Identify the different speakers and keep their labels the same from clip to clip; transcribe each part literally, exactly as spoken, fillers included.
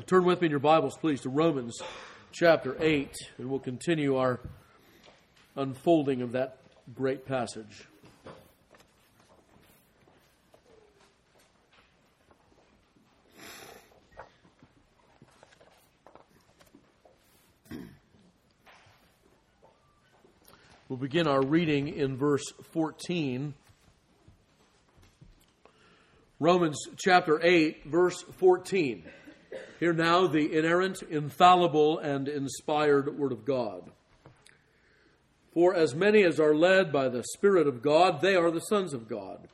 Speaker 1: Turn with me in your Bibles, please, to Romans chapter eight, and we'll continue our unfolding of that great passage. We'll begin our reading in verse fourteen. Romans chapter eight, verse fourteen. Hear now the inerrant, infallible, and inspired Word of God. For as many as are led by the Spirit of God, they are the sons of God.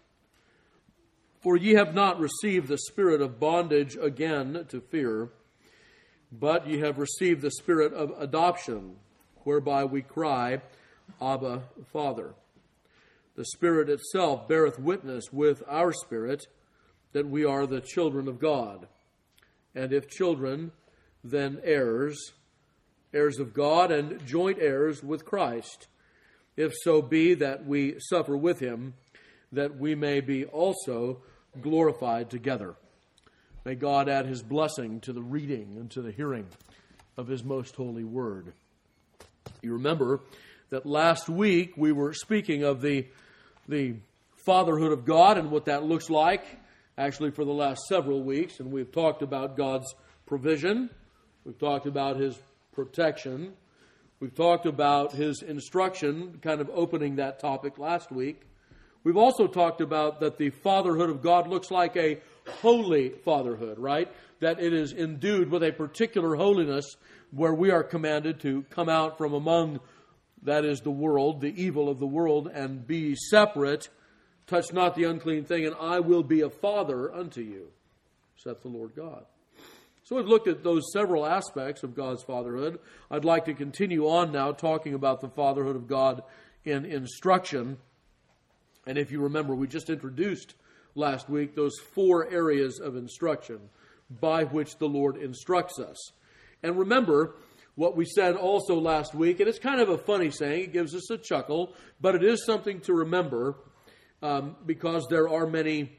Speaker 1: For ye have not received the spirit of bondage again to fear, but ye have received the spirit of adoption, whereby we cry, Abba, Father. The Spirit itself beareth witness with our spirit that we are the children of God. And if children, then heirs, heirs of God and joint heirs with Christ, if so be that we suffer with him, that we may be also glorified together. May God add his blessing to the reading and to the hearing of his most holy word. You remember that last week we were speaking of the, the fatherhood of God and what that looks like, actually for the last several weeks, and we've talked about God's provision, we've talked about his protection, we've talked about his instruction, kind of opening that topic last week. We've also talked about that the fatherhood of God looks like a holy fatherhood, right? That it is endued with a particular holiness where we are commanded to come out from among, that is the world, the evil of the world, and be separate. Touch not the unclean thing, and I will be a father unto you, saith the Lord God. So we've looked at those several aspects of God's fatherhood. I'd like to continue on now talking about the fatherhood of God in instruction. And if you remember, we just introduced last week those four areas of instruction by which the Lord instructs us. And remember what we said also last week, and it's kind of a funny saying, it gives us a chuckle, but it is something to remember. Um, because there are many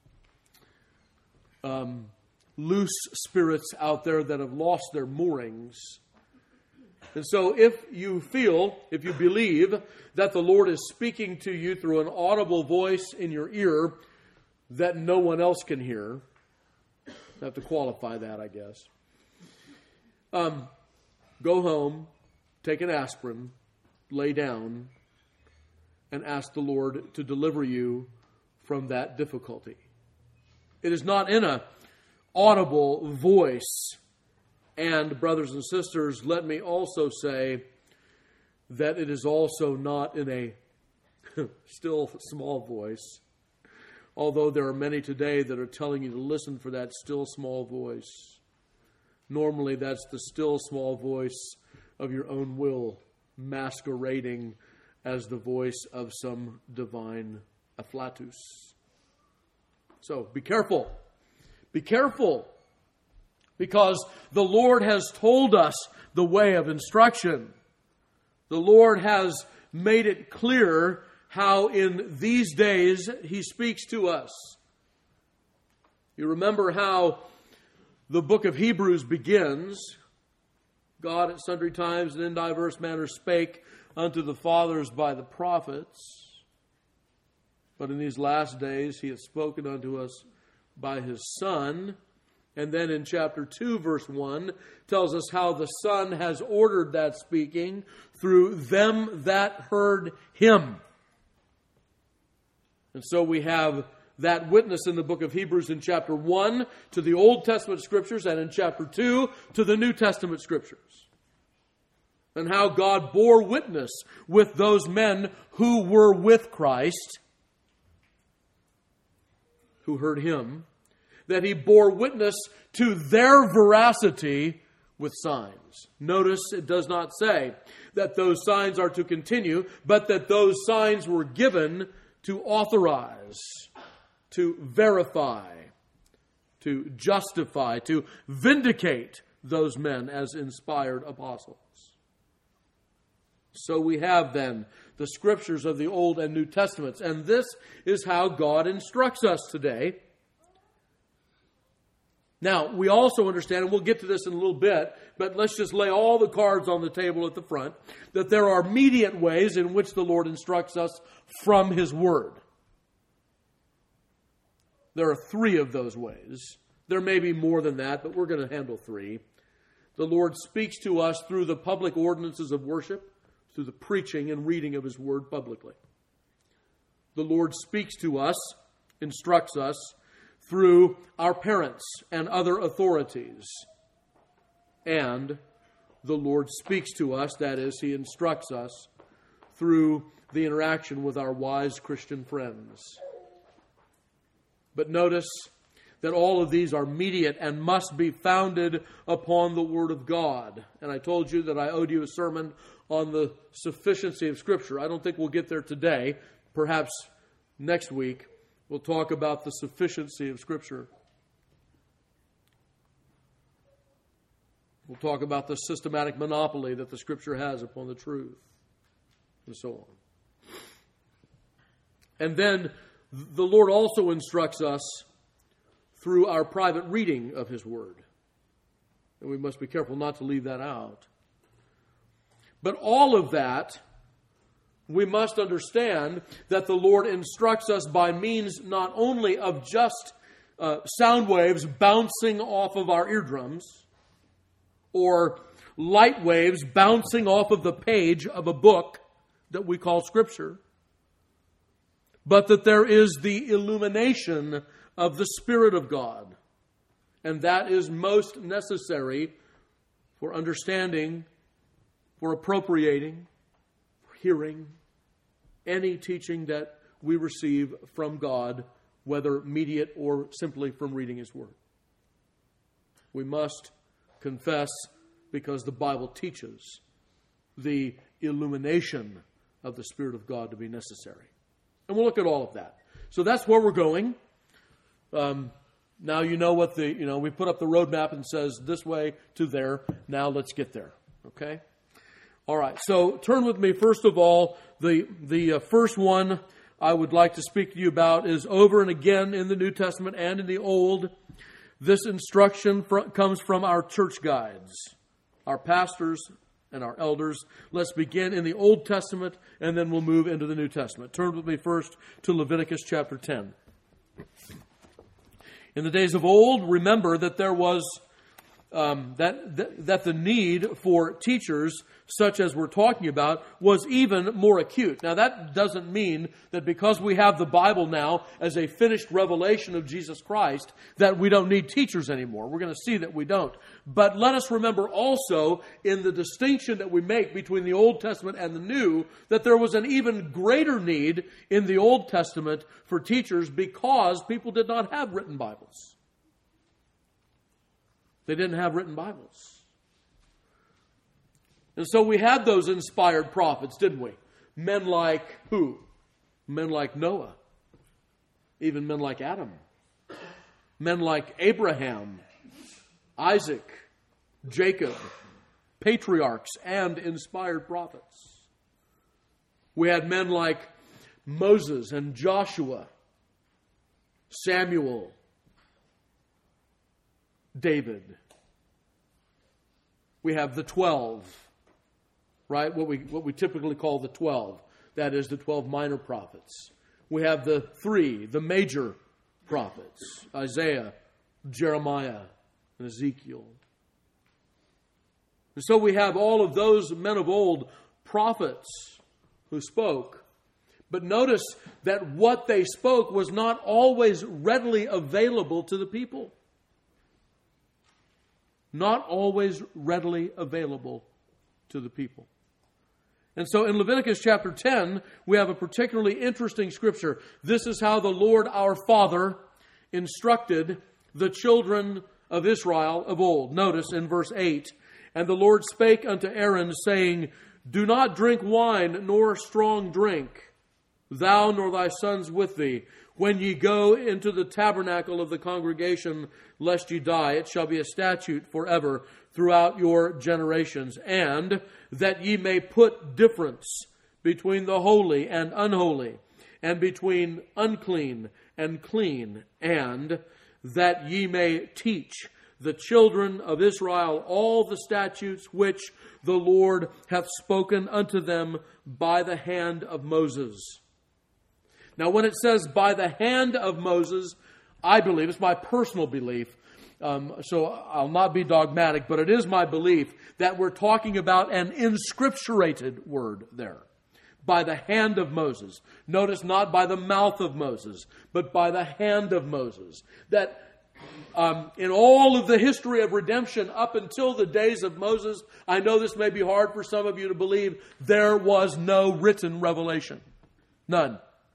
Speaker 1: um, loose spirits out there that have lost their moorings. And so if you feel, if you believe that the Lord is speaking to you through an audible voice in your ear that no one else can hear, I have to qualify that, I guess. Um, go home, take an aspirin, lay down, and ask the Lord to deliver you from that difficulty. It is not in an audible voice. And, brothers and sisters, let me also say that it is also not in a still small voice. Although there are many today that are telling you to listen for that still small voice. Normally that's the still small voice of your own will masquerading as the voice of some divine afflatus. So be careful. Be careful. Because the Lord has told us the way of instruction. The Lord has made it clear how in these days he speaks to us. You remember how the book of Hebrews begins. God at sundry times and in diverse manners spake unto the fathers by the prophets. But in these last days he hath spoken unto us by his Son. And then in chapter two, verse one, tells us how the Son has ordered that speaking through them that heard him. And so we have that witness in the book of Hebrews in chapter one to the Old Testament Scriptures and in chapter two to the New Testament Scriptures. And how God bore witness with those men who were with Christ, who heard him, that he bore witness to their veracity with signs. Notice it does not say that those signs are to continue, but that those signs were given to authorize, to verify, to justify, to vindicate those men as inspired apostles. So we have then the Scriptures of the Old and New Testaments, and this is how God instructs us today. Now, we also understand, and we'll get to this in a little bit, but let's just lay all the cards on the table at the front, that there are immediate ways in which the Lord instructs us from His Word. There are three of those ways. There may be more than that, but we're going to handle three. The Lord speaks to us through the public ordinances of worship, through the preaching and reading of His Word publicly. The Lord speaks to us, instructs us, through our parents and other authorities. And the Lord speaks to us, that is, He instructs us, through the interaction with our wise Christian friends. But notice that all of these are immediate and must be founded upon the Word of God. And I told you that I owed you a sermon on the sufficiency of Scripture. I don't think we'll get there today. Perhaps next week we'll talk about the sufficiency of Scripture. We'll talk about the systematic monopoly that the Scripture has upon the truth, and so on. And then the Lord also instructs us through our private reading of His Word. And we must be careful not to leave that out. But all of that, we must understand that the Lord instructs us by means not only of just uh, sound waves bouncing off of our eardrums, or light waves bouncing off of the page of a book that we call Scripture, but that there is the illumination of the Spirit of God. And that is most necessary for understanding, for appropriating, for hearing any teaching that we receive from God, whether immediate or simply from reading His Word. We must confess, because the Bible teaches the illumination of the Spirit of God to be necessary. And we'll look at all of that. So that's where we're going. Um, now you know what the, you know, we put up the roadmap and says this way to there. Now let's get there. Okay? All right. So turn with me, first of all, the, the uh, first one I would like to speak to you about is over and again in the New Testament and in the Old. This instruction fr- comes from our church guides, our pastors and our elders. Let's begin in the Old Testament, and then we'll move into the New Testament. Turn with me first to Leviticus chapter ten. In the days of old, remember that there was um, that, that that the need for teachers, such as we're talking about, was even more acute. Now, that doesn't mean that because we have the Bible now as a finished revelation of Jesus Christ, that we don't need teachers anymore. We're going to see that we don't. But let us remember also, in the distinction that we make between the Old Testament and the New, that there was an even greater need in the Old Testament for teachers because people did not have written Bibles. They didn't have written Bibles. And so we had those inspired prophets, didn't we? Men like who? Men like Noah. Even men like Adam. Men like Abraham, Isaac, Jacob, patriarchs and inspired prophets. We had men like Moses and Joshua, Samuel, David. We have the twelve, right? What we what we typically call the twelve. That is the twelve minor prophets. We have the three, the major prophets, Isaiah, Jeremiah, and Ezekiel. And so we have all of those men of old prophets who spoke. But notice that what they spoke was not always readily available to the people. Not always readily available to the people. And so in Leviticus chapter ten, we have a particularly interesting scripture. This is how the Lord our Father instructed the children of Israel of old. Notice in verse eight, "And the Lord spake unto Aaron, saying, Do not drink wine nor strong drink, thou nor thy sons with thee, when ye go into the tabernacle of the congregation, lest ye die. It shall be a statute forever throughout your generations. And that ye may put difference between the holy and unholy, and between unclean and clean, and that ye may teach the children of Israel all the statutes which the Lord hath spoken unto them by the hand of Moses. Now, when it says by the hand of Moses, I believe, it's my personal belief, um, so I'll not be dogmatic, but it is my belief that we're talking about an inscripturated word there. By the hand of Moses. Notice, not by the mouth of Moses, but by the hand of Moses. That Um, in all of the history of redemption up until the days of Moses, I know this may be hard for some of you to believe, there was no written revelation. None.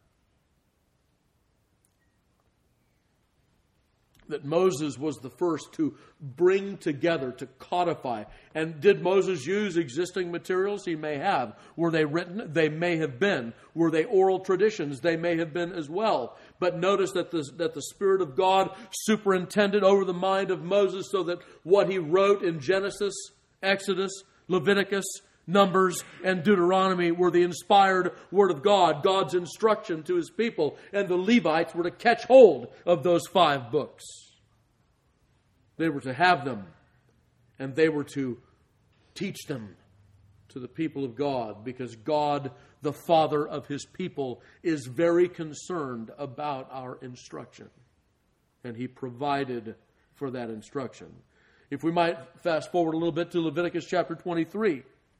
Speaker 1: That Moses was the first to bring together, to codify. And did Moses use existing materials? He may have. Were they written? They may have been. Were they oral traditions? They may have been as well. But notice that the, that the Spirit of God superintended over the mind of Moses so that what he wrote in Genesis, Exodus, Leviticus, Numbers, and Deuteronomy were the inspired Word of God, God's instruction to His people. And the Levites were to catch hold of those five books. They were to have them, and they were to teach them to the people of God, because God, the Father of His people, is very concerned about our instruction. And He provided for that instruction. If we might fast forward a little bit to Leviticus chapter twenty-three.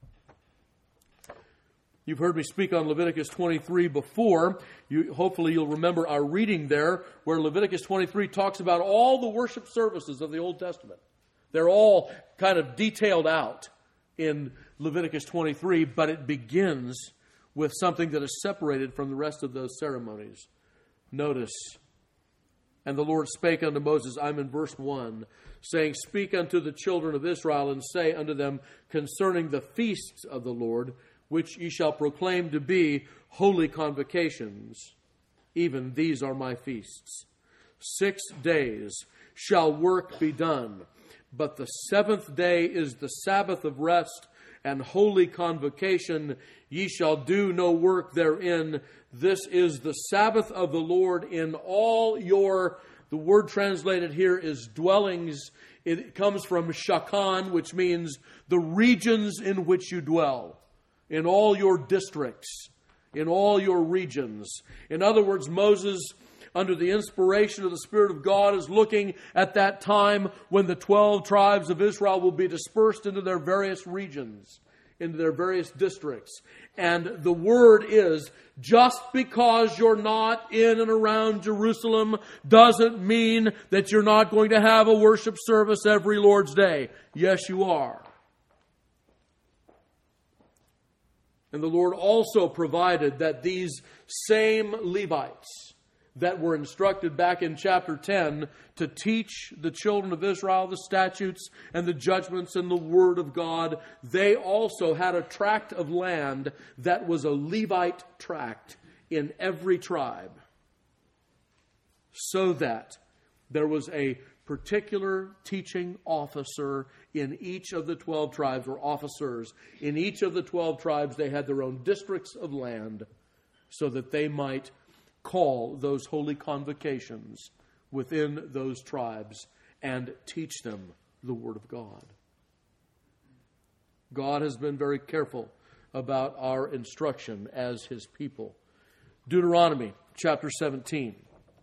Speaker 1: You've heard me speak on Leviticus twenty-three before. You, hopefully you'll remember our reading there, where Leviticus twenty-three talks about all the worship services of the Old Testament. They're all kind of detailed out in Leviticus twenty-three, but it begins with something that is separated from the rest of those ceremonies. Notice, and the Lord spake unto Moses, I'm in verse one, saying, Speak unto the children of Israel, and say unto them concerning the feasts of the Lord, which ye shall proclaim to be holy convocations. Even these are my feasts. Six days shall work be done, but the seventh day is the Sabbath of rest and holy convocation. Ye shall do no work therein. This is the Sabbath of the Lord in all your, the word translated here is dwellings. It comes from shakan, which means the regions in which you dwell. In all your districts, in all your regions. In other words, Moses, under the inspiration of the Spirit of God, is looking at that time when the twelve tribes of Israel will be dispersed into their various regions, into their various districts. And the word is, just because you're not in and around Jerusalem doesn't mean that you're not going to have a worship service every Lord's Day. Yes, you are. And the Lord also provided that these same Levites that were instructed back in chapter ten to teach the children of Israel the statutes and the judgments and the Word of God, they also had a tract of land that was a Levite tract in every tribe, so that there was a particular teaching officer in each of the twelve tribes, or officers. In each of the twelve tribes, they had their own districts of land so that they might call those holy convocations within those tribes and teach them the Word of God. God has been very careful about our instruction as His people. Deuteronomy chapter seventeen.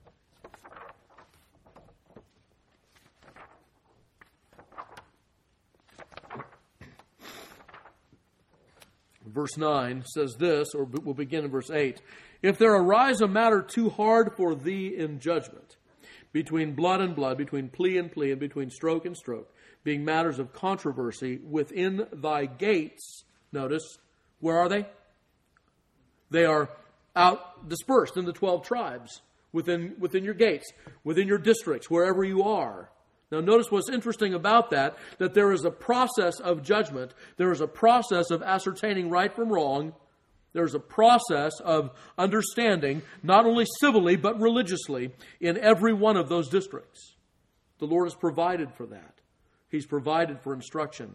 Speaker 1: Verse nine says this, or we'll begin in verse eight. If there arise a matter too hard for thee in judgment, between blood and blood, between plea and plea, and between stroke and stroke, being matters of controversy within thy gates, notice, where are they? They are out dispersed in the twelve tribes, within, within your gates, within your districts, wherever you are. Now notice what's interesting about that, that there is a process of judgment. There is a process of ascertaining right from wrong. There's a process of understanding, not only civilly, but religiously, in every one of those districts. The Lord has provided for that. He's provided for instruction.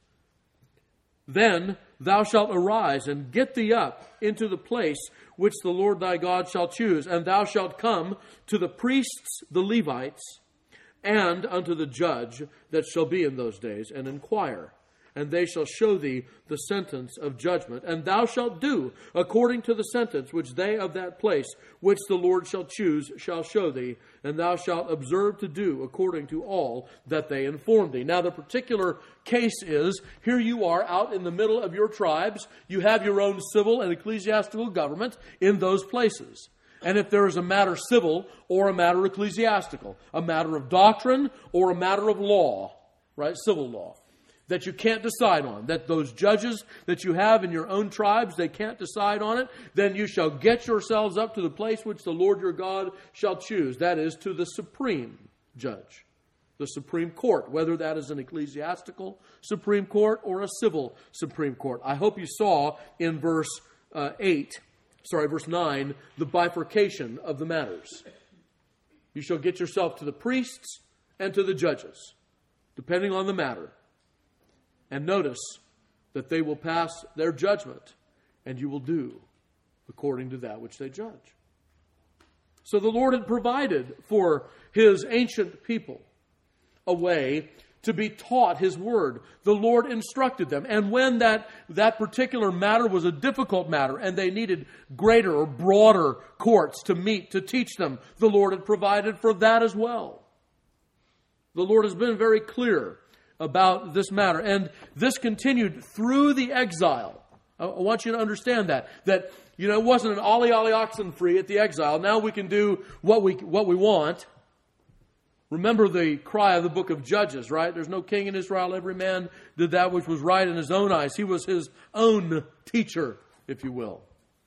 Speaker 1: Then thou shalt arise and get thee up into the place which the Lord thy God shall choose, and thou shalt come to the priests, the Levites, and unto the judge that shall be in those days, and inquire. And they shall show thee the sentence of judgment. And thou shalt do according to the sentence which they of that place, which the Lord shall choose, shall show thee. And thou shalt observe to do according to all that they inform thee. Now the particular case is, here you are out in the middle of your tribes. You have your own civil and ecclesiastical government in those places. And if there is a matter civil or a matter ecclesiastical, a matter of doctrine or a matter of law, right, civil law, that you can't decide on, that those judges that you have in your own tribes, they can't decide on it, then you shall get yourselves up to the place which the Lord your God shall choose. That is, to the supreme judge, the Supreme Court, whether that is an ecclesiastical Supreme Court or a civil Supreme Court. I hope you saw in verse uh, eight, sorry, verse nine, the bifurcation of the matters. You shall get yourself to the priests and to the judges, depending on the matter. And notice that they will pass their judgment, and you will do according to that which they judge. So the Lord had provided for His ancient people a way to be taught His Word. The Lord instructed them. And when that, that particular matter was a difficult matter, and they needed greater or broader courts to meet, to teach them, the Lord had provided for that as well. The Lord has been very clear about this matter. And this continued through the exile. I want you to understand that. That, you know, it wasn't an ollie ollie oxen free at the exile. Now we can do what we what we want. Remember the cry of the book of Judges, right? There's no king in Israel. Every man did that which was right in his own eyes. He was his own teacher, if you will.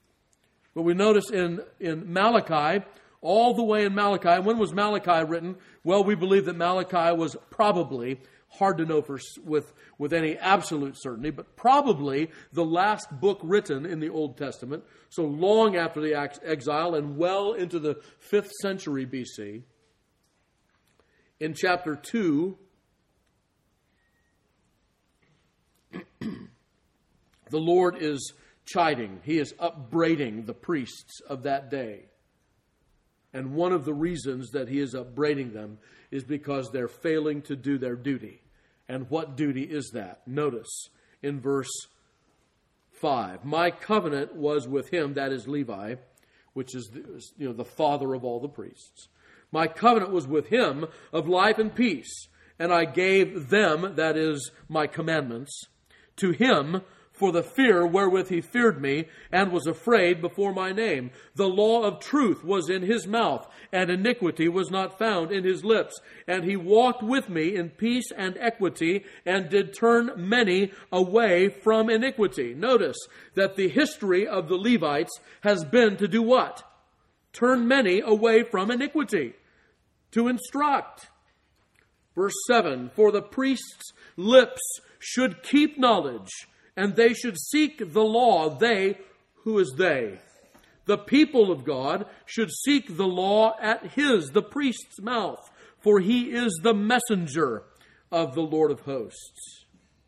Speaker 1: But we notice in, in Malachi, all the way in Malachi, when was Malachi written? Well, we believe that Malachi was probably, hard to know for, with, with any absolute certainty, but probably the last book written in the Old Testament, so long after the exile and well into the fifth century B C. In chapter two, the Lord is chiding, He is upbraiding the priests of that day. And one of the reasons that He is upbraiding them is because they're failing to do their duty. And what duty is that? Notice in verse five. My covenant was with him, that is Levi, which is the, you know, the father of all the priests. My covenant was with him of life and peace, and I gave them, that is my commandments, to him for the fear wherewith he feared me and was afraid before my name. The law of truth was in his mouth, and iniquity was not found in his lips. And he walked with me in peace and equity, and did turn many away from iniquity. Notice that the history of the Levites has been to do what? Turn many away from iniquity. To instruct. Verse seven, for the priest's lips should keep knowledge, and they should seek the law. They, who is they? The people of God should seek the law at his, the priest's mouth, for he is the messenger of the Lord of hosts.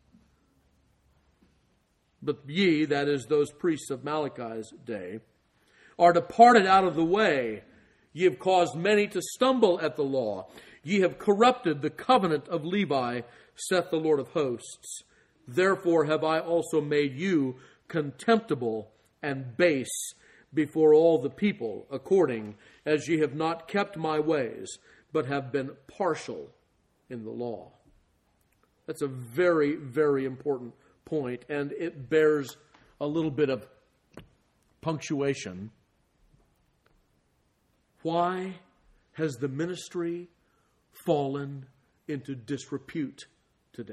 Speaker 1: But ye, that is those priests of Malachi's day, are departed out of the way. Ye have caused many to stumble at the law. Ye have corrupted the covenant of Levi, saith the Lord of hosts. Therefore have I also made you contemptible and base before all the people, according as ye have not kept my ways, but have been partial in the law. That's a very, very important point, and it bears a little bit of punctuation. Why has the ministry fallen into disrepute today?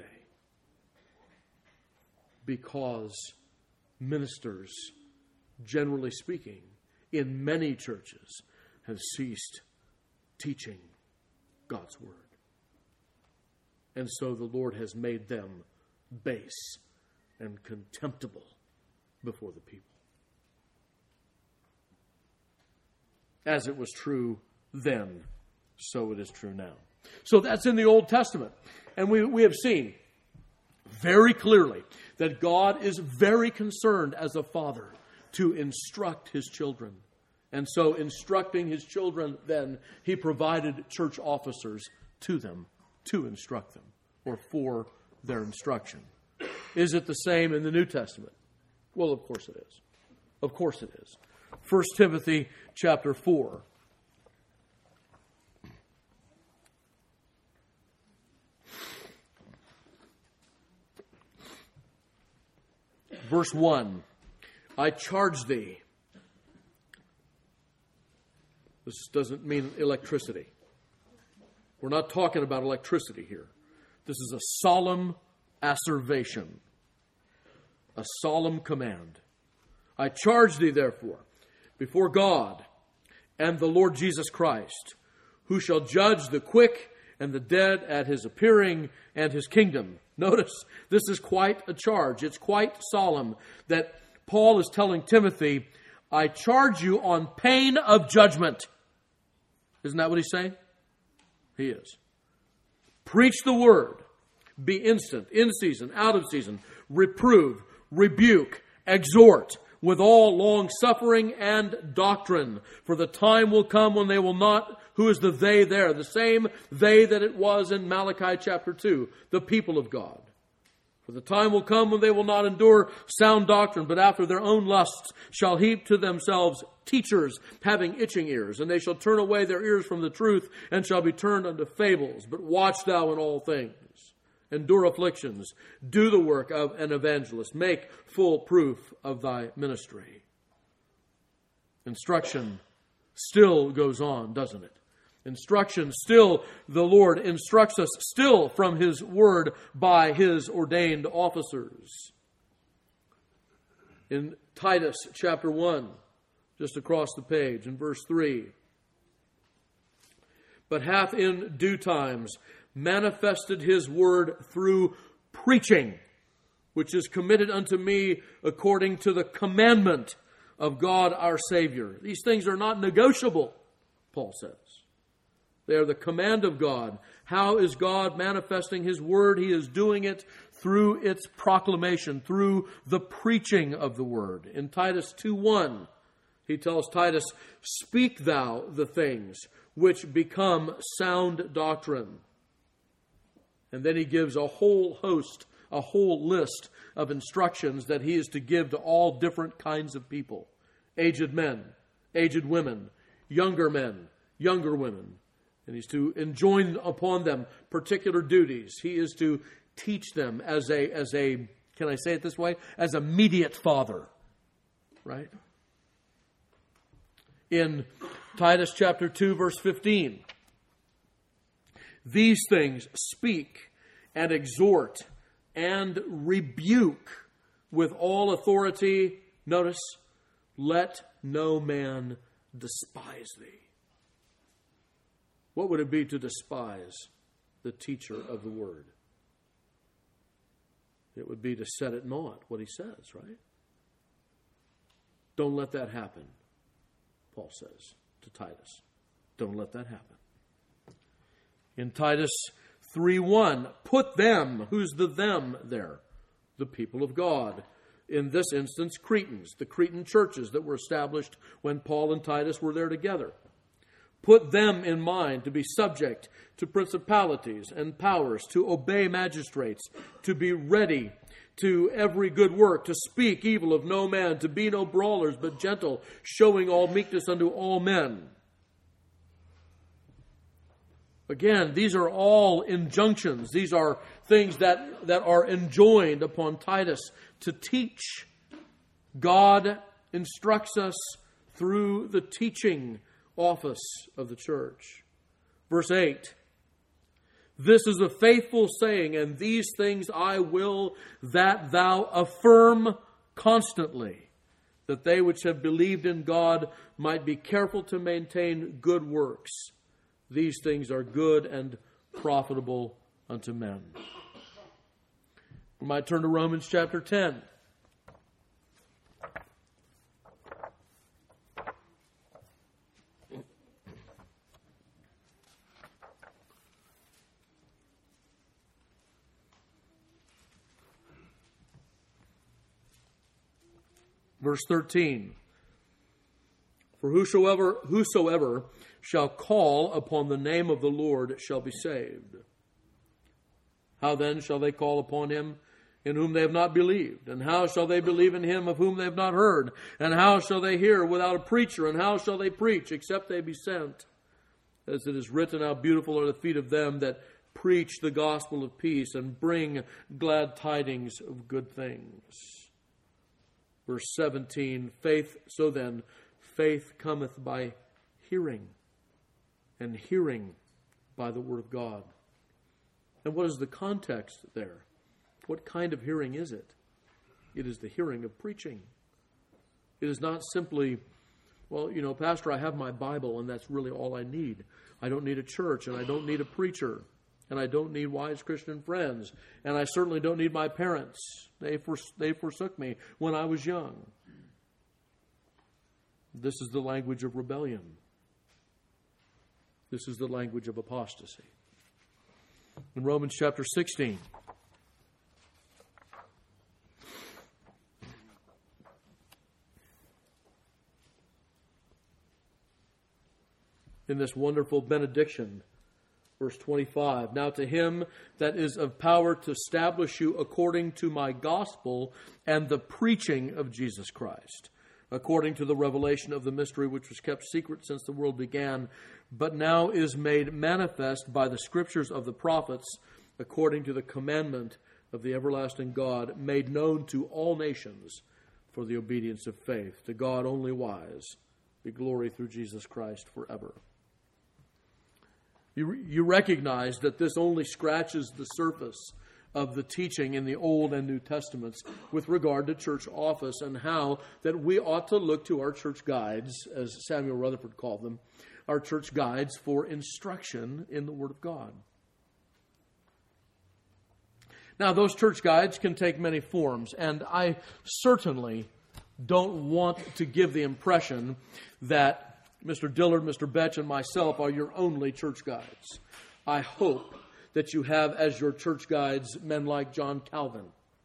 Speaker 1: Because ministers, generally speaking, in many churches have ceased teaching God's Word. And so the Lord has made them base and contemptible before the people. As it was true then, so it is true now. So that's in the Old Testament. And we, we have seen very clearly that God is very concerned as a father to instruct his children. And so instructing his children then, he provided church officers to them to instruct them, or for their instruction. Is it the same in the New Testament? Well, of course it is. Of course it is. First Timothy chapter four. Verse one, I charge thee. This doesn't mean electricity. We're not talking about electricity here. This is a solemn asseveration, a solemn command. I charge thee, therefore, before God and the Lord Jesus Christ, who shall judge the quick and the dead at his appearing and his kingdom. Notice, this is quite a charge. It's quite solemn that Paul is telling Timothy, I charge you on pain of judgment. Isn't that what he's saying? He is. Preach the word. Be instant, in season, out of season. Reprove, rebuke, exhort with all long suffering and doctrine. For the time will come when they will not, who is the they there? The same they that it was in Malachi chapter two, the people of God. For the time will come when they will not endure sound doctrine, but after their own lusts shall heap to themselves teachers having itching ears, and they shall turn away their ears from the truth, and shall be turned unto fables. But watch thou in all things. Endure afflictions. Do the work of an evangelist. Make full proof of thy ministry. Instruction still goes on, doesn't it? Instruction still, the Lord instructs us still from His Word by His ordained officers. In Titus chapter one, just across the page, in verse three, but hath in due times manifested His word through preaching, which is committed unto me according to the commandment of God our Savior. These things are not negotiable, Paul says. They are the command of God. How is God manifesting His word? He is doing it through its proclamation, through the preaching of the word. In Titus two one, he tells Titus, speak thou the things which become sound doctrine. And then he gives a whole host, a whole list of instructions that he is to give to all different kinds of people. Aged men, aged women, younger men, younger women. And he's to enjoin upon them particular duties. He is to teach them as a, as a, can I say it this way? As a mediate father. Right? In Titus chapter two, verse fifteen. These things speak and exhort and rebuke with all authority. Notice, let no man despise thee. What would it be to despise the teacher of the word? It would be to set at naught what he says, right? Don't let that happen, Paul says to Titus. Don't let that happen. In Titus three one, put them, who's the them there? The people of God. In this instance, Cretans, the Cretan churches that were established when Paul and Titus were there together. Put them in mind to be subject to principalities and powers, to obey magistrates, to be ready to every good work, to speak evil of no man, to be no brawlers, but gentle, showing all meekness unto all men. Again, these are all injunctions. These are things that, that are enjoined upon Titus to teach. God instructs us through the teaching office of the church. Verse eight. This is a faithful saying, and these things I will that thou affirm constantly, that they which have believed in God might be careful to maintain good works. These things are good and profitable unto men. We might turn to Romans chapter ten. Verse thirteen. For whosoever, whosoever shall call upon the name of the Lord shall be saved. How then shall they call upon him in whom they have not believed? And how shall they believe in him of whom they have not heard? And how shall they hear without a preacher? And how shall they preach except they be sent? As it is written, how beautiful are the feet of them that preach the gospel of peace and bring glad tidings of good things. Verse seventeen, faith, so then, faith cometh by hearing, and hearing by the word of God. And what is the context there? What kind of hearing is it? It is the hearing of preaching. It is not simply, well, you know, Pastor, I have my Bible and that's really all I need. I don't need a church and I don't need a preacher and I don't need wise Christian friends and I certainly don't need my parents. They fors- they forsook me when I was young. This is the language of rebellion. This is the language of apostasy. In Romans chapter sixteen, in this wonderful benediction, verse twenty-five, now to him that is of power to establish you according to my gospel and the preaching of Jesus Christ, according to the revelation of the mystery which was kept secret since the world began, but now is made manifest by the scriptures of the prophets, according to the commandment of the everlasting God, made known to all nations for the obedience of faith. To God only wise be glory through Jesus Christ forever. You, you recognize that this only scratches the surface of the teaching in the Old and New Testaments with regard to church office and how that we ought to look to our church guides, as Samuel Rutherford called them, our church guides for instruction in the Word of God. Now, those church guides can take many forms, and I certainly don't want to give the impression that Mister Dillard, Mister Betch, and myself are your only church guides. I hope that you have as your church guides men like John Calvin,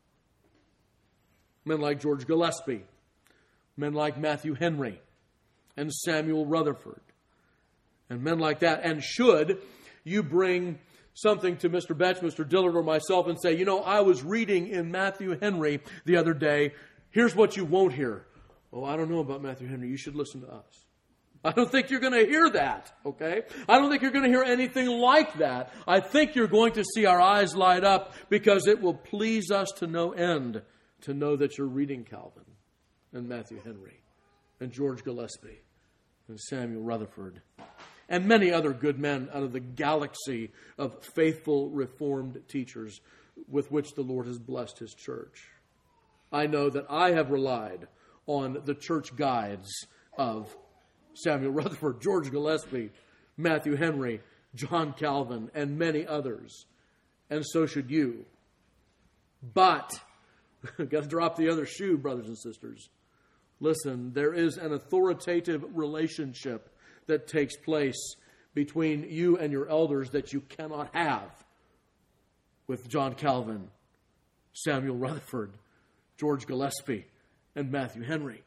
Speaker 1: men like George Gillespie, men like Matthew Henry, and Samuel Rutherford, and men like that. And should you bring something to Mister Betch, Mister Dillard, or myself and say, you know, I was reading in Matthew Henry the other day, here's what you won't hear. Oh, I don't know about Matthew Henry. You should listen to us. I don't think you're going to hear that, okay? I don't think you're going to hear anything like that. I think you're going to see our eyes light up because it will please us to no end to know that you're reading Calvin and Matthew Henry and George Gillespie and Samuel Rutherford and many other good men out of the galaxy of faithful Reformed teachers with which the Lord has blessed His church. I know that I have relied on the church guides of Samuel Rutherford, George Gillespie, Matthew Henry, John Calvin, and many others. And so should you. But, I've got to drop the other shoe, brothers and sisters. Listen, there is an authoritative relationship that takes place between you and your elders that you cannot have with John Calvin, Samuel Rutherford, George Gillespie, and Matthew Henry.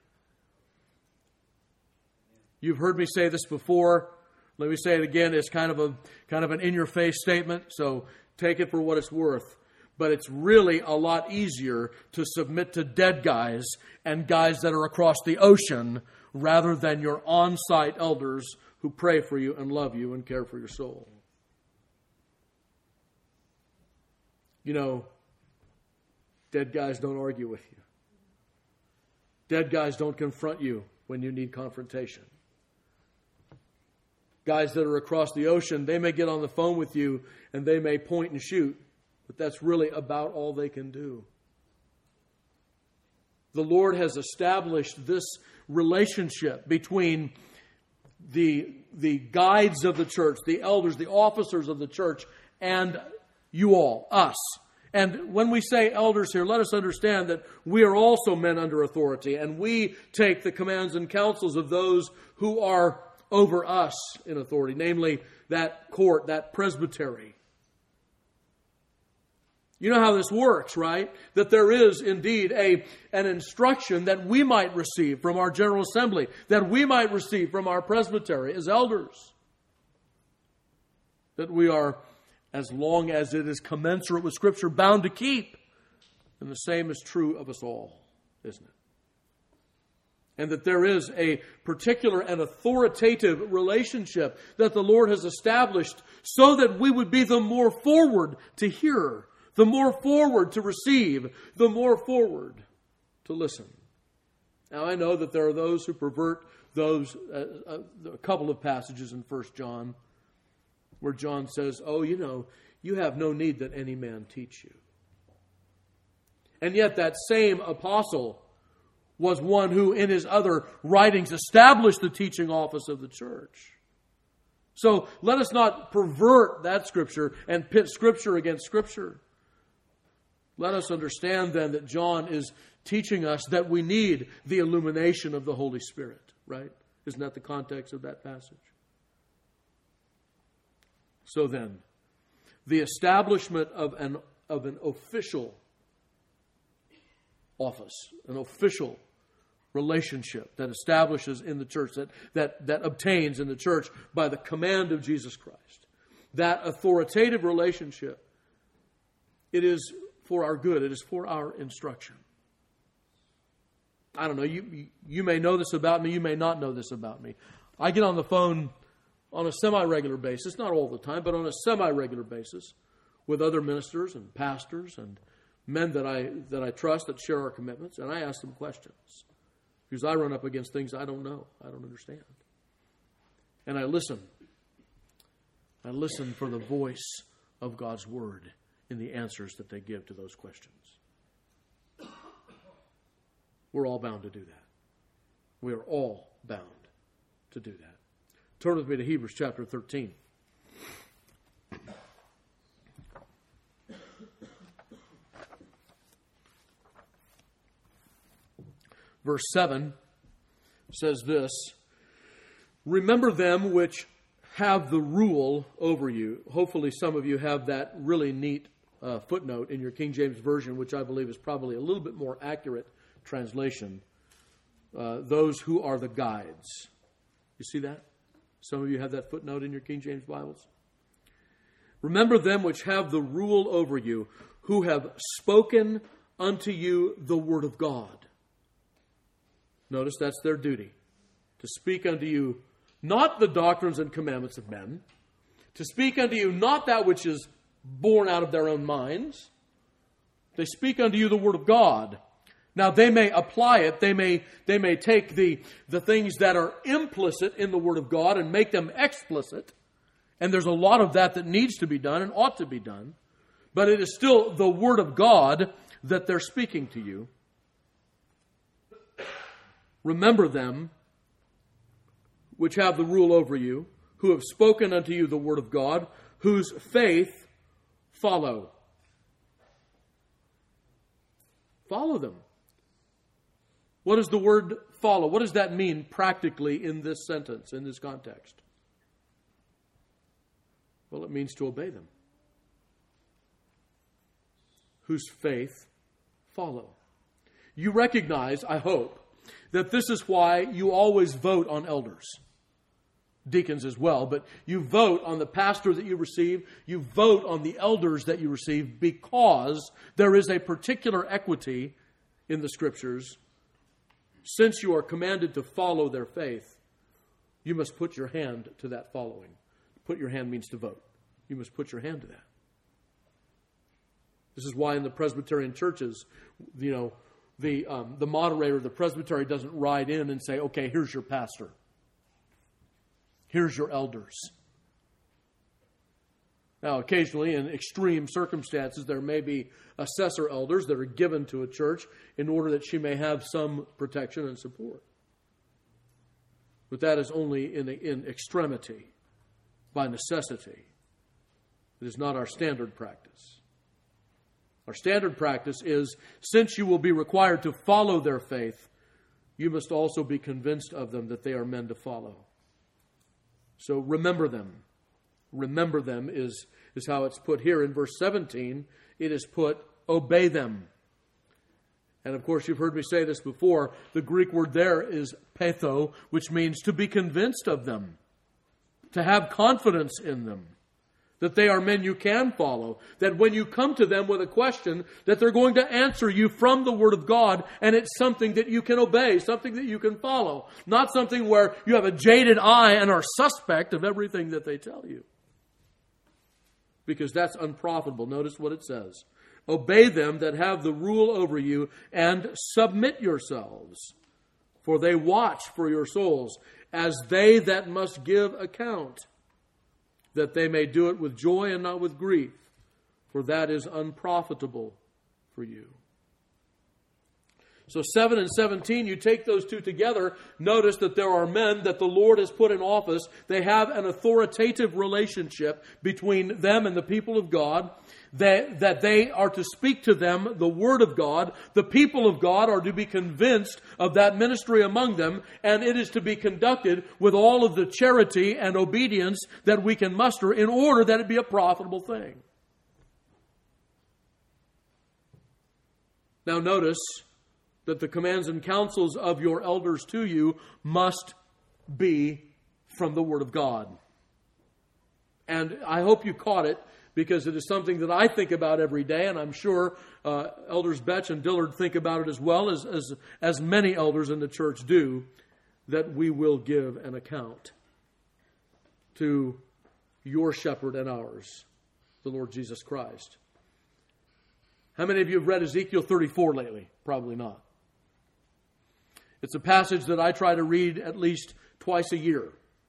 Speaker 1: You've heard me say this before. Let me say it again. It's kind of a kind of an in-your-face statement, so take it for what it's worth. But it's really a lot easier to submit to dead guys and guys that are across the ocean rather than your on-site elders who pray for you and love you and care for your soul. You know, dead guys don't argue with you. Dead guys don't confront you when you need confrontation. Guys that are across the ocean, they may get on the phone with you and they may point and shoot, but that's really about all they can do. The Lord has established this relationship between the, the guides of the church, the elders, the officers of the church, and you all, us. And when we say elders here, let us understand that we are also men under authority, and we take the commands and counsels of those who are over us in authority, namely that court, that presbytery. You know how this works, right? That there is indeed a, an instruction that we might receive from our General Assembly, that we might receive from our presbytery as elders. That we are, as long as it is commensurate with Scripture, bound to keep. And the same is true of us all, isn't it? And that there is a particular and authoritative relationship that the Lord has established so that we would be the more forward to hear, the more forward to receive, the more forward to listen. Now, I know that there are those who pervert those, uh, a couple of passages in First John, where John says, oh, you know, you have no need that any man teach you. And yet that same apostle was one who, in his other writings, established the teaching office of the church. So let us not pervert that Scripture and pit Scripture against Scripture. Let us understand then that John is teaching us that we need the illumination of the Holy Spirit, right? Isn't that the context of that passage? So then, the establishment of an, of an official office, an official relationship that establishes in the church, that, that, that obtains in the church by the command of Jesus Christ. That authoritative relationship, it is for our good. It is for our instruction. I don't know, you, you may know this about me, you may not know this about me. I get on the phone on a semi-regular basis, not all the time, but on a semi-regular basis with other ministers and pastors and men that I that I trust that share our commitments, and I ask them questions. Because I run up against things I don't know, I don't understand. And I listen. I listen for the voice of God's Word in the answers that they give to those questions. We're all bound to do that. We are all bound to do that. Turn with me to Hebrews chapter thirteen. Verse seven says this, remember them which have the rule over you. Hopefully some of you have that really neat uh, footnote in your King James Version, which I believe is probably a little bit more accurate translation. Uh, those who are the guides. You see that? Some of you have that footnote in your King James Bibles. Remember them which have the rule over you, who have spoken unto you the word of God. Notice that's their duty. To speak unto you not the doctrines and commandments of men. To speak unto you not that which is born out of their own minds. They speak unto you the word of God. Now they may apply it. They may, they may take the, the things that are implicit in the word of God and make them explicit. And there's a lot of that that needs to be done and ought to be done. But it is still the word of God that they're speaking to you. Remember them which have the rule over you, who have spoken unto you the word of God, whose faith follow. Follow them. What does the word follow? What does that mean practically in this sentence, in this context? Well, it means to obey them. Whose faith follow. You recognize, I hope, that this is why you always vote on elders. Deacons as well, but you vote on the pastor that you receive, you vote on the elders that you receive, because there is a particular equity in the Scriptures. Since you are commanded to follow their faith, you must put your hand to that following. Put your hand means to vote. You must put your hand to that. This is why in the Presbyterian churches, you know, the um, the moderator of the presbytery doesn't ride in and say, okay, here's your pastor. Here's your elders. Now, occasionally, in extreme circumstances, there may be assessor elders that are given to a church in order that she may have some protection and support. But that is only in, in extremity, by necessity. It is not our standard practice. Our standard practice is, since you will be required to follow their faith, you must also be convinced of them that they are men to follow. So remember them. Remember them is, is how it's put here in verse seventeen. it is put, obey them. And of course, you've heard me say this before. The Greek word there is peitho, which means to be convinced of them, to have confidence in them, that they are men you can follow, that when you come to them with a question, that they're going to answer you from the Word of God, and it's something that you can obey, something that you can follow, not something where you have a jaded eye and are suspect of everything that they tell you. Because that's unprofitable. Notice what it says. Obey them that have the rule over you, and submit yourselves, for they watch for your souls, as they that must give account, that they may do it with joy and not with grief, for that is unprofitable for you. So seven and seventeen, you take those two together, notice that there are men that the Lord has put in office. They have an authoritative relationship between them and the people of God, that, that they are to speak to them the Word of God. The people of God are to be convinced of that ministry among them, and it is to be conducted with all of the charity and obedience that we can muster in order that it be a profitable thing. Now notice that the commands and counsels of your elders to you must be from the Word of God. And I hope you caught it, because it is something that I think about every day, and I'm sure uh, Elders Betch and Dillard think about it as well, as, as, as many elders in the church do, that we will give an account to your shepherd and ours, the Lord Jesus Christ. How many of you have read Ezekiel thirty-four lately? Probably not. It's a passage that I try to read at least twice a year.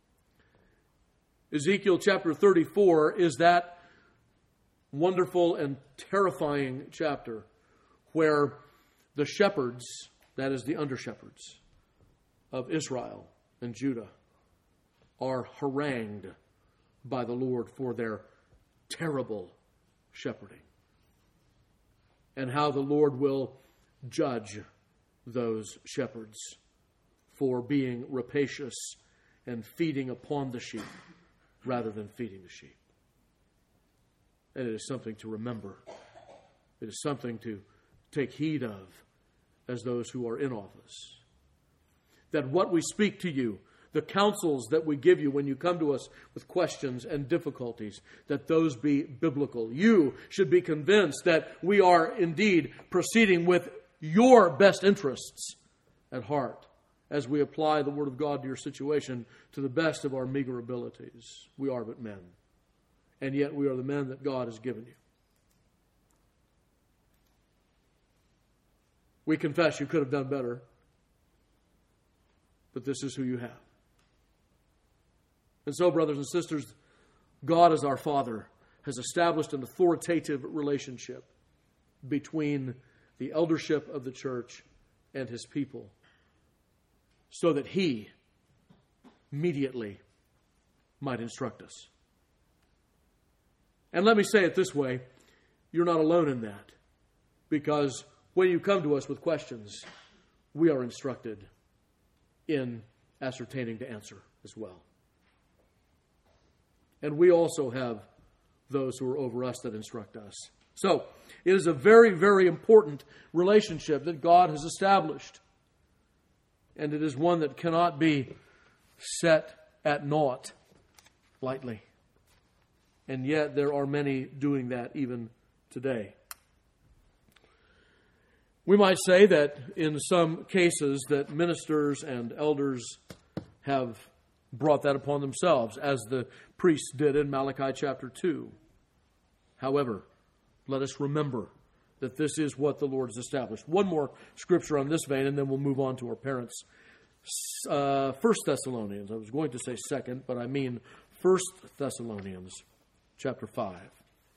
Speaker 1: Ezekiel chapter thirty-four is that wonderful and terrifying chapter where the shepherds, that is the under-shepherds of Israel and Judah, are harangued by the Lord for their terrible shepherding, and how the Lord will judge those shepherds for being rapacious and feeding upon the sheep rather than feeding the sheep. And it is something to remember. It is something to take heed of as those who are in office. That what we speak to you, the counsels that we give you when you come to us with questions and difficulties, that those be biblical. You should be convinced that we are indeed proceeding with your best interests at heart as we apply the Word of God to your situation to the best of our meager abilities. We are but men, and yet we are the men that God has given you. We confess you could have done better, but this is who you have. And so, brothers and sisters, God as our Father has established an authoritative relationship between the eldership of the church and His people, so that He immediately might instruct us. And let me say it this way, you're not alone in that, because when you come to us with questions, we are instructed in ascertaining to answer as well. And we also have those who are over us that instruct us. So, it is a very, very important relationship that God has established. And it is one that cannot be set at naught lightly. And yet there are many doing that even today. We might say that in some cases that ministers and elders have brought that upon themselves, as the priests did in Malachi chapter two. However, let us remember that this is what the Lord has established. One more scripture on this vein, and then we'll move on to our parents. Uh, First Thessalonians. I was going to say second, but I mean First Thessalonians chapter five.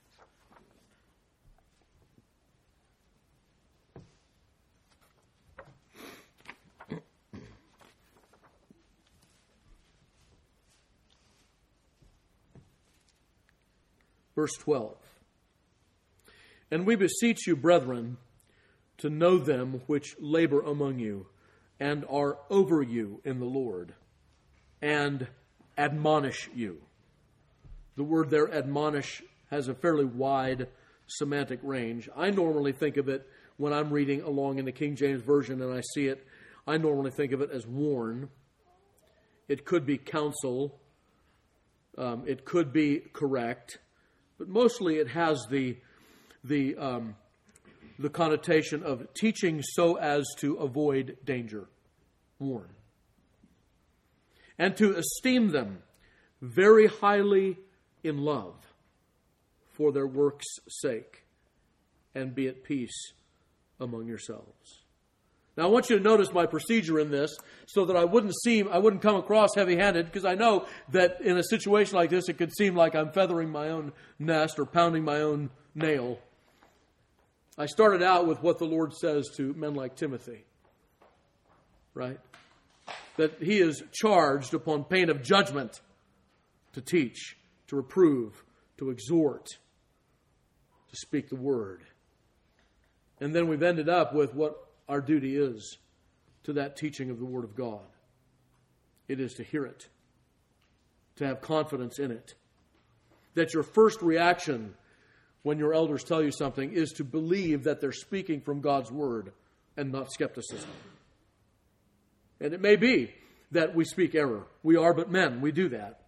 Speaker 1: Verse twelve. And we beseech you, brethren, to know them which labor among you, and are over you in the Lord, and admonish you. The word there, admonish, has a fairly wide semantic range. I normally think of it when I'm reading along in the King James Version and I see it, I normally think of it as warn. It could be counsel. Um, it could be correct. But mostly it has the the um, the connotation of teaching so as to avoid danger. Warn. And to esteem them very highly in love for their work's sake, and be at peace among yourselves. Now, I want you to notice my procedure in this so that I wouldn't seem, I wouldn't come across heavy-handed, because I know that in a situation like this, it could seem like I'm feathering my own nest or pounding my own nail. I started out with what the Lord says to men like Timothy, right? That he is charged upon pain of judgment to teach, to reprove, to exhort, to speak the word. And then we've ended up with what our duty is to that teaching of the Word of God. It is to hear it, to have confidence in it. That your first reaction when your elders tell you something is to believe that they're speaking from God's Word and not skepticism. And it may be that we speak error. We are but men. We do that.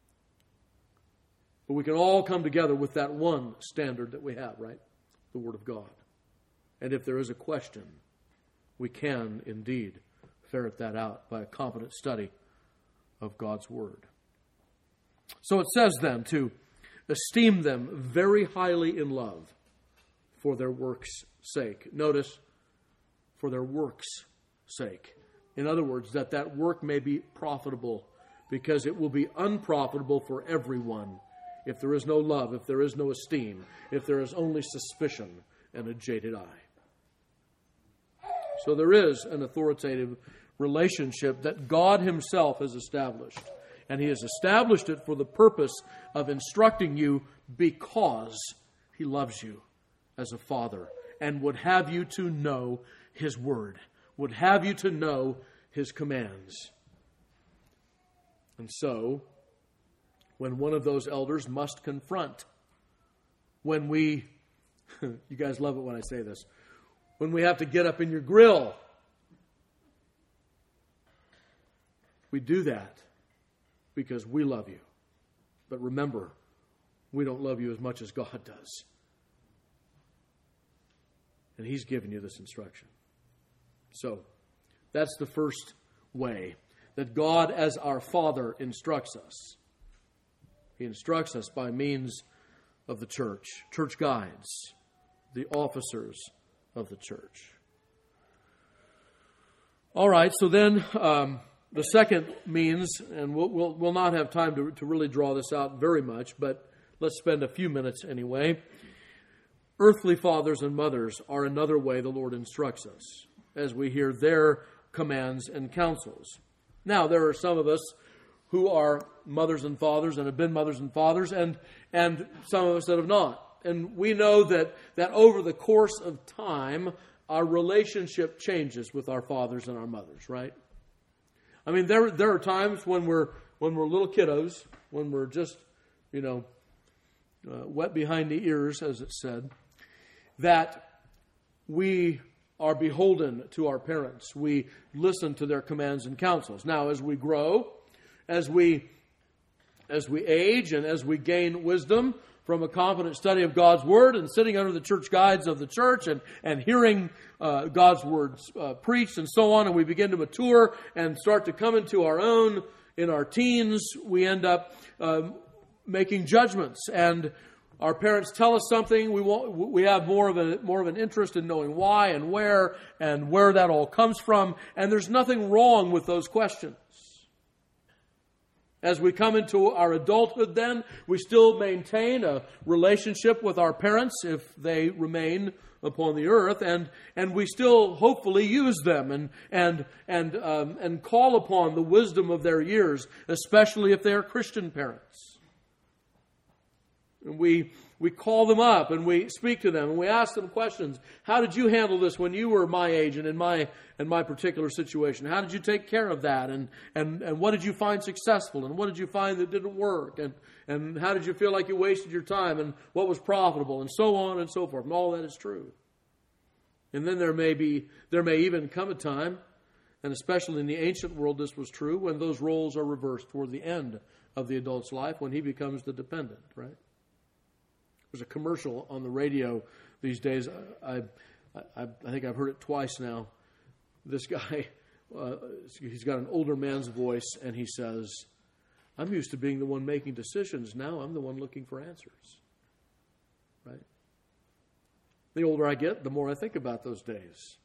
Speaker 1: But we can all come together with that one standard that we have, right? The Word of God. And if there is a question, we can indeed ferret that out by a competent study of God's Word. So it says then to esteem them very highly in love for their work's sake. Notice, for their work's sake. In other words, that that work may be profitable, because it will be unprofitable for everyone if there is no love, if there is no esteem, if there is only suspicion and a jaded eye. So there is an authoritative relationship that God himself has established. And he has established it for the purpose of instructing you because he loves you as a father and would have you to know his word, would have you to know his commands. And so, when one of those elders must confront, when we, you guys love it when I say this, when we have to get up in your grill, we do that because we love you. But remember, we don't love you as much as God does. And he's given you this instruction. So, that's the first way that God as our Father instructs us. He instructs us by means of the church, church guides, the officers of the church. All right, so then um, the second means, and we'll, we'll, we'll not have time to, to really draw this out very much, but let's spend a few minutes anyway. Earthly fathers and mothers are another way the Lord instructs us as we hear their commands and counsels. Now, there are some of us who are mothers and fathers and have been mothers and fathers, and and some of us that have not. And we know that, that over the course of time, our relationship changes with our fathers and our mothers, right? I mean, there there are times when we're when we're little kiddos, when we're just, you know, uh, wet behind the ears, as it said, that we are beholden to our parents. We listen to their commands and counsels. Now, as we grow, as we as we age, and as we gain wisdom from a competent study of God's Word and sitting under the church guides of the church and, and hearing uh, God's Word uh, preached and so on, and we begin to mature and start to come into our own in our teens, we end up um, making judgments. And our parents tell us something, we want, we have more of a more of an interest in knowing why and where and where that all comes from. And there's nothing wrong with those questions. As we come into our adulthood then, we still maintain a relationship with our parents if they remain upon the earth, and, and we still hopefully use them and and and um, and call upon the wisdom of their years, especially if they are Christian parents. And we we call them up and we speak to them and we ask them questions. How did you handle this when you were my age and in my in my particular situation? How did you take care of that? And and, and what did you find successful? And what did you find that didn't work? And and how did you feel like you wasted your time? And what was profitable? And so on and so forth. And all that is true. And then there may be there may even come a time, and especially in the ancient world this was true, when those roles are reversed toward the end of the adult's life, when he becomes the dependent, right? There's a commercial on the radio these days. I, I, I think I've heard it twice now. This guy, uh, he's got an older man's voice, and he says, I'm used to being the one making decisions. Now I'm the one looking for answers. Right? The older I get, the more I think about those days.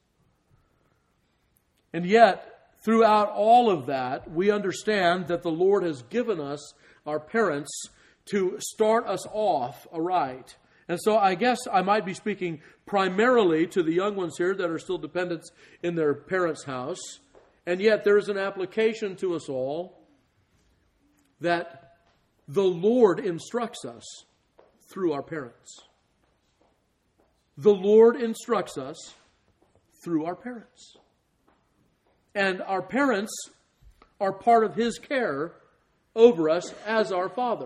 Speaker 1: And yet, throughout all of that, we understand that the Lord has given us, our parents, to start us off aright. And so I guess I might be speaking primarily to the young ones here that are still dependents in their parents' house. And yet there is an application to us all that the Lord instructs us through our parents. The Lord instructs us through our parents. And our parents are part of His care over us as our Father.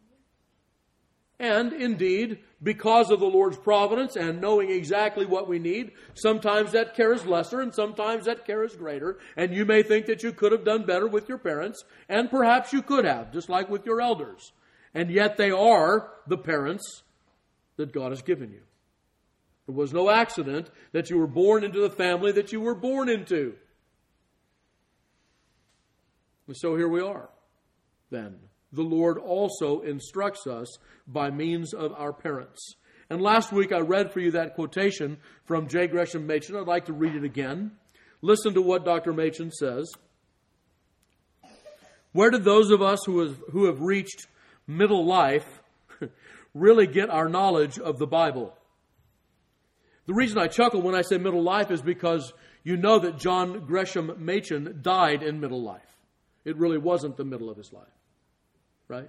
Speaker 1: And indeed, because of the Lord's providence and knowing exactly what we need, sometimes that care is lesser and sometimes that care is greater. And you may think that you could have done better with your parents, and perhaps you could have, just like with your elders. And yet they are the parents that God has given you. It was no accident that you were born into the family that you were born into. And so here we are, then. The Lord also instructs us by means of our parents. And last week I read for you that quotation from J. Gresham Machen. I'd like to read it again. Listen to what Doctor Machen says. Where did those of us who have, who have reached middle life really get our knowledge of the Bible? The reason I chuckle when I say middle life is because you know that John Gresham Machen died in middle life. It really wasn't the middle of his life. Right?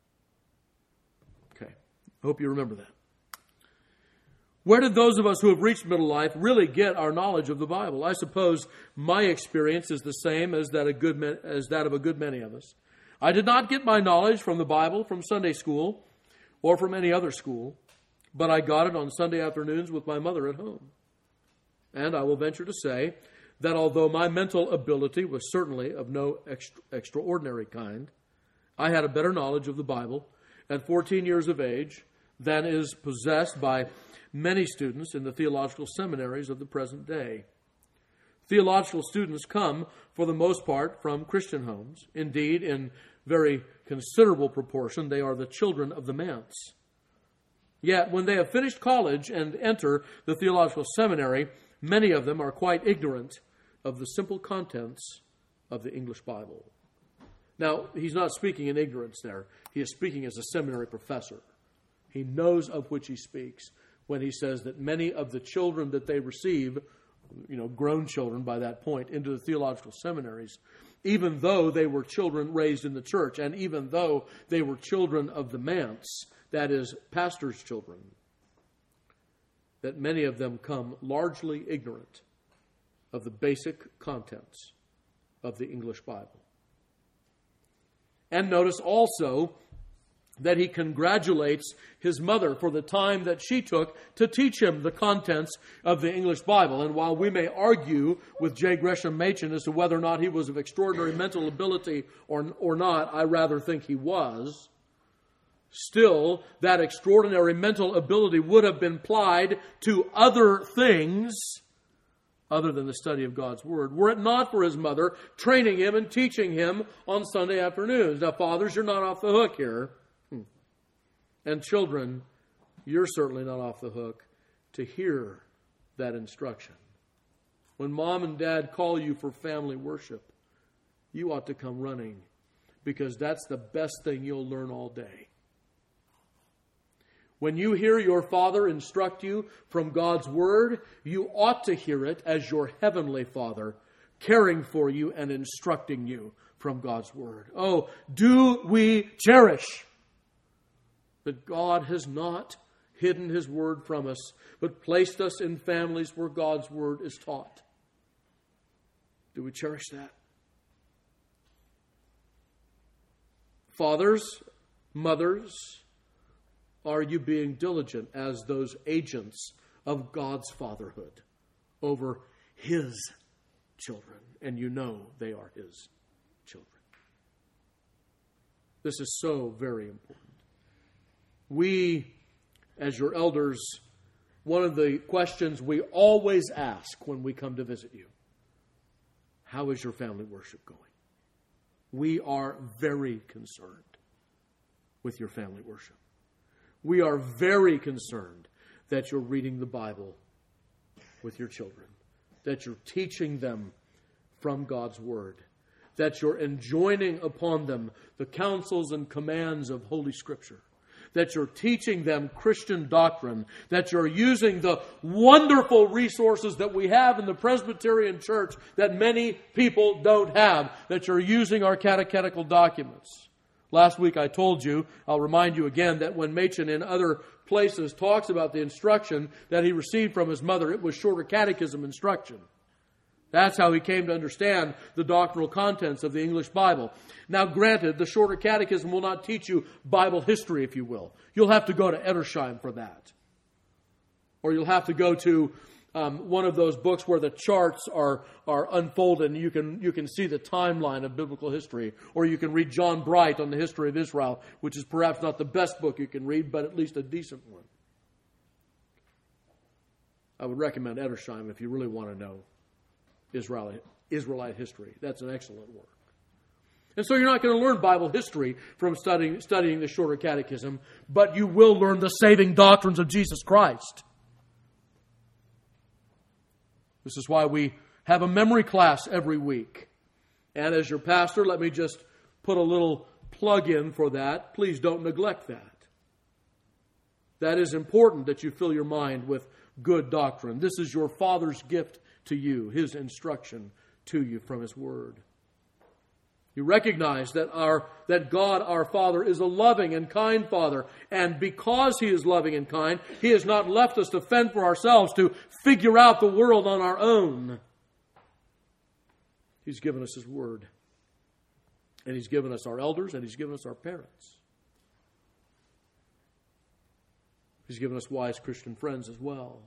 Speaker 1: Okay. I hope you remember that. Where did those of us who have reached middle life really get our knowledge of the Bible? I suppose my experience is the same as that, a good ma- as that of a good many of us. I did not get my knowledge from the Bible, from Sunday school, or from any other school, but I got it on Sunday afternoons with my mother at home. And I will venture to say that although my mental ability was certainly of no extra- extraordinary kind, I had a better knowledge of the Bible at fourteen years of age than is possessed by many students in the theological seminaries of the present day. Theological students come, for the most part, from Christian homes. Indeed, in very considerable proportion, they are the children of the manse. Yet, when they have finished college and enter the theological seminary, many of them are quite ignorant of the simple contents of the English Bible. Now, he's not speaking in ignorance there. He is speaking as a seminary professor. He knows of which he speaks when he says that many of the children that they receive, you know, grown children by that point, into the theological seminaries, even though they were children raised in the church, and even though they were children of the manse, that is, pastors' children, that many of them come largely ignorant of the basic contents of the English Bible. And notice also that he congratulates his mother for the time that she took to teach him the contents of the English Bible. And while we may argue with J. Gresham Machen as to whether or not he was of extraordinary mental ability or, or not, I rather think he was. Still, that extraordinary mental ability would have been applied to other things other than the study of God's Word, were it not for his mother training him and teaching him on Sunday afternoons. Now, fathers, you're not off the hook here. Hmm. And children, you're certainly not off the hook to hear that instruction. When mom and dad call you for family worship, you ought to come running, because that's the best thing you'll learn all day. When you hear your Father instruct you from God's Word, you ought to hear it as your Heavenly Father caring for you and instructing you from God's Word. Oh, do we cherish that God has not hidden His Word from us, but placed us in families where God's Word is taught. Do we cherish that? Fathers, mothers, are you being diligent as those agents of God's fatherhood over His children? And you know they are His children. This is so very important. We, as your elders, one of the questions we always ask when we come to visit you, how is your family worship going? We are very concerned with your family worship. We are very concerned that you're reading the Bible with your children, that you're teaching them from God's Word, that you're enjoining upon them the counsels and commands of Holy Scripture, that you're teaching them Christian doctrine, that you're using the wonderful resources that we have in the Presbyterian Church that many people don't have, that you're using our catechetical documents. Last week I told you, I'll remind you again, that when Machen in other places talks about the instruction that he received from his mother, it was shorter catechism instruction. That's how he came to understand the doctrinal contents of the English Bible. Now, granted, the shorter catechism will not teach you Bible history, if you will. You'll have to go to Edersheim for that. Or you'll have to go to um, one of those books where the charts are, are unfolded and you can, you can see the timeline of biblical history. Or you can read John Bright on the history of Israel, which is perhaps not the best book you can read, but at least a decent one. I would recommend Edersheim if you really want to know Israelite, Israelite history. That's an excellent work. And so you're not going to learn Bible history from studying, studying the shorter catechism, but you will learn the saving doctrines of Jesus Christ. This is why we have a memory class every week. And as your pastor, let me just put a little plug in for that. Please don't neglect that. That is important, that you fill your mind with good doctrine. This is your Father's gift to you, His instruction to you from His Word. You recognize that our that God, our Father, is a loving and kind Father. And because He is loving and kind, He has not left us to fend for ourselves, to figure out the world on our own. He's given us His Word. And He's given us our elders, and He's given us our parents. He's given us wise Christian friends as well.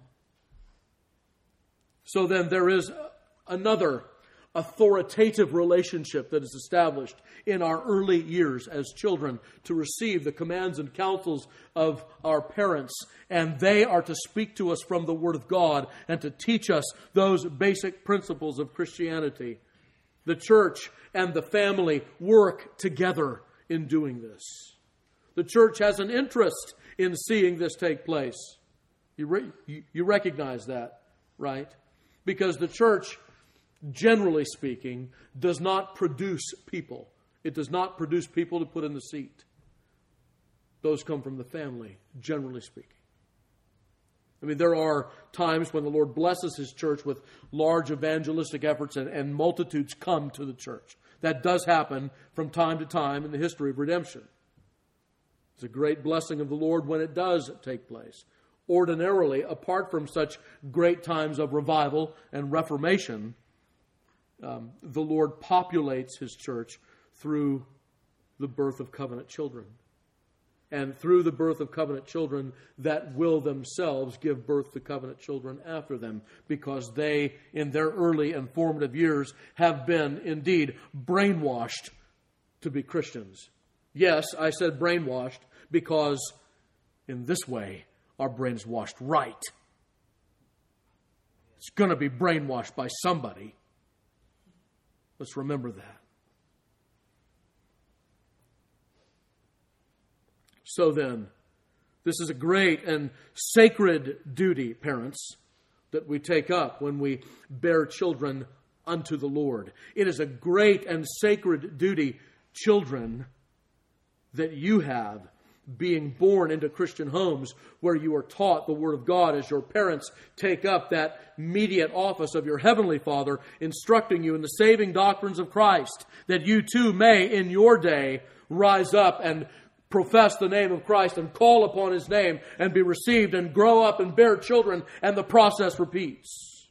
Speaker 1: So then there is another authoritative relationship that is established in our early years as children to receive the commands and counsels of our parents. And they are to speak to us from the Word of God and to teach us those basic principles of Christianity. The church and the family work together in doing this. The church has an interest in seeing this take place. You, re- you recognize that, right? Because the church, generally speaking, does not produce people. It does not produce people to put in the seat. Those come from the family, generally speaking. I mean, there are times when the Lord blesses His church with large evangelistic efforts and, and multitudes come to the church. That does happen from time to time in the history of redemption. It's a great blessing of the Lord when it does take place. Ordinarily, apart from such great times of revival and reformation, um, the Lord populates His church through the birth of covenant children. And through the birth of covenant children that will themselves give birth to covenant children after them, because they, in their early and formative years, have been indeed brainwashed to be Christians. Yes, I said brainwashed because in this way, our brain is washed right. It's going to be brainwashed by somebody. Let's remember that. So then, this is a great and sacred duty, parents, that we take up when we bear children unto the Lord. It is a great and sacred duty, children, that you have, being born into Christian homes where you are taught the Word of God as your parents take up that mediate office of your Heavenly Father, instructing you in the saving doctrines of Christ, that you too may in your day rise up and profess the name of Christ and call upon His name and be received and grow up and bear children, and the process repeats.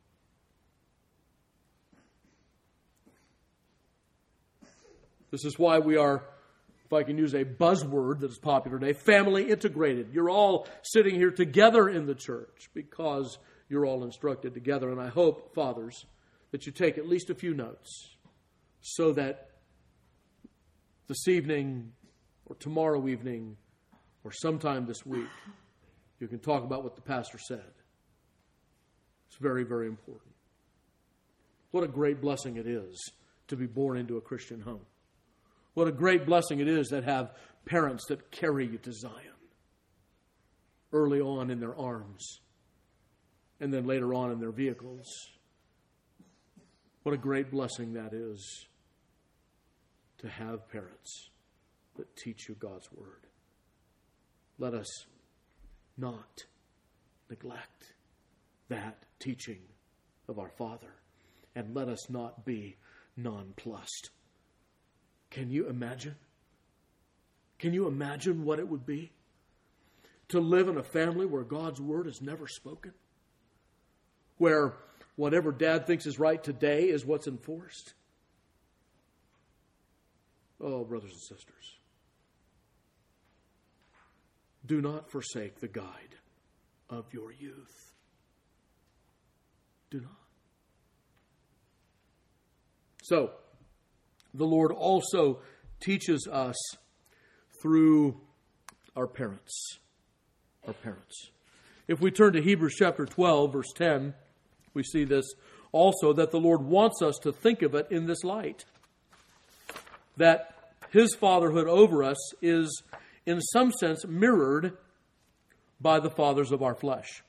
Speaker 1: This is why we are, if I can use a buzzword that is popular today, family integrated. You're all sitting here together in the church because you're all instructed together. And I hope, fathers, that you take at least a few notes so that this evening or tomorrow evening or sometime this week you can talk about what the pastor said. It's very, very important. What a great blessing it is to be born into a Christian home. What a great blessing it is that have parents that carry you to Zion early on in their arms and then later on in their vehicles. What a great blessing that is to have parents that teach you God's Word. Let us not neglect that teaching of our Father, and let us not be nonplussed. Can you imagine? Can you imagine what it would be to live in a family where God's Word is never spoken? Where whatever Dad thinks is right today is what's enforced? Oh, brothers and sisters, do not forsake the guide of your youth. Do not. So, the Lord also teaches us through our parents. Our parents. If we turn to Hebrews chapter twelve, verse ten, we see this also, that the Lord wants us to think of it in this light. That His fatherhood over us is, in some sense, mirrored by the fathers of our flesh.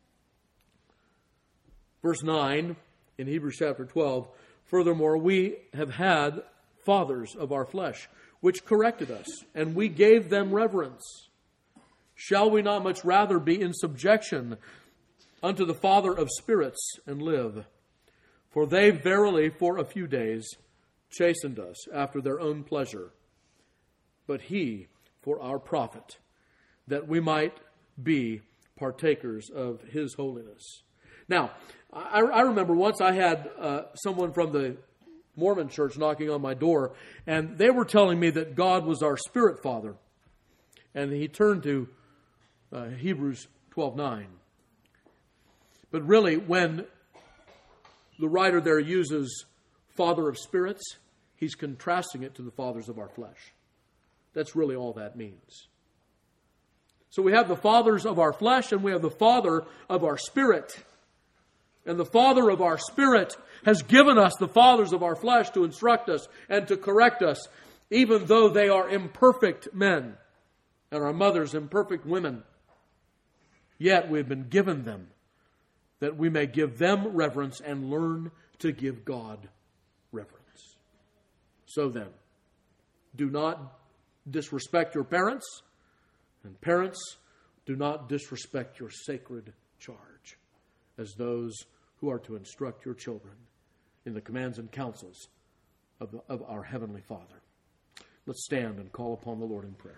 Speaker 1: Verse nine in Hebrews chapter twelve, furthermore, we have had fathers of our flesh, which corrected us, and we gave them reverence. Shall we not much rather be in subjection unto the Father of spirits and live? For they verily for a few days chastened us after their own pleasure, but He for our profit, that we might be partakers of His holiness. Now, I, I remember once I had uh, someone from the Mormon church knocking on my door, and they were telling me that God was our Spirit Father. And he turned to uh, Hebrews twelve nine. But really, when the writer there uses Father of spirits, he's contrasting it to the fathers of our flesh. That's really all that means. So we have the fathers of our flesh, and we have the Father of our spirit. And the Father of our spirit has given us the fathers of our flesh to instruct us and to correct us, even though they are imperfect men and our mothers imperfect women. Yet we have been given them that we may give them reverence and learn to give God reverence. So then, do not disrespect your parents, and parents, do not disrespect your sacred charge as those who are to instruct your children in the commands and counsels of, the, of our Heavenly Father. Let's stand and call upon the Lord in prayer.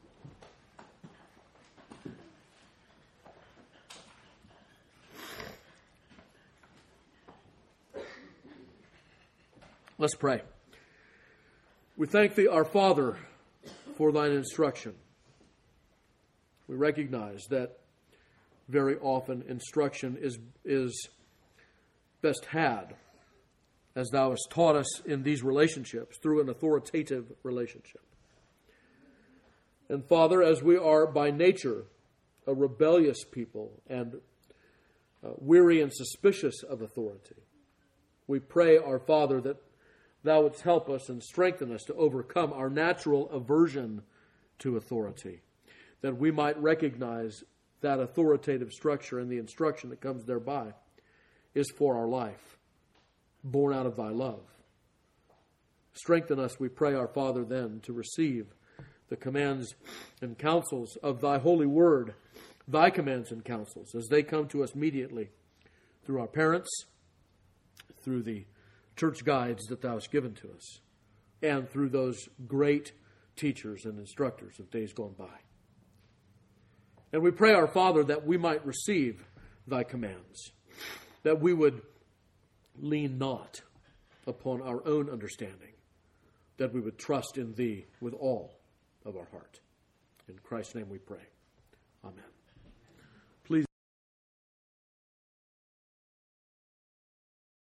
Speaker 1: Let's pray. We thank Thee, our Father, for Thine instruction. We recognize that very often instruction is, is best had, as Thou hast taught us in these relationships, through an authoritative relationship. And Father, as we are by nature a rebellious people and uh, weary and suspicious of authority, we pray, our Father, that Thou wouldst help us and strengthen us to overcome our natural aversion to authority, that we might recognize that authoritative structure and the instruction that comes thereby is for our life, born out of Thy love. Strengthen us, we pray, our Father, then, to receive the commands and counsels of Thy holy word, Thy commands and counsels, as they come to us immediately through our parents, through the church guides that Thou hast given to us, and through those great teachers and instructors of days gone by. And we pray, our Father, that we might receive thy commands, that we would lean not upon our own understanding, that we would trust in thee with all of our heart. In Christ's name we pray. Amen.